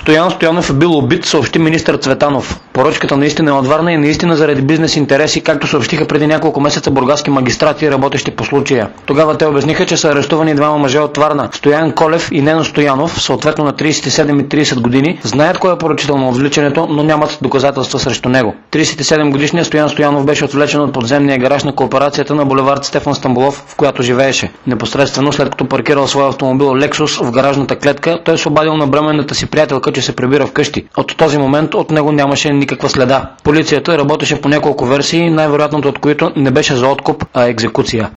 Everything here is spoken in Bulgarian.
Стоян Стоянов е бил убит, съобщи министър Цветанов. Поръчката наистина е от Варна и наистина заради бизнес интереси, както съобщиха преди няколко месеца бургаски магистрати, работещи по случая. Тогава те обясниха, че са арестувани двама мъже от Варна, Стоян Колев и Нено Стоянов, съответно на 37 и 30 години. Знаят кой е поръчител на отвличането, но нямат доказателства срещу него. 37-годишният Стоян Стоянов беше отвлечен от подземния гараж на кооперацията на булевард Стефан Стамболов, в която живееше. Непосредствено след като паркирал своя автомобил Lexus в гаражната клетка, той се обадил на бременната си приятелка, че се прибира вкъщи. От този момент от него нямаше никаква следа. Полицията работеше по няколко версии, най-вероятното от които не беше за откуп, а екзекуция.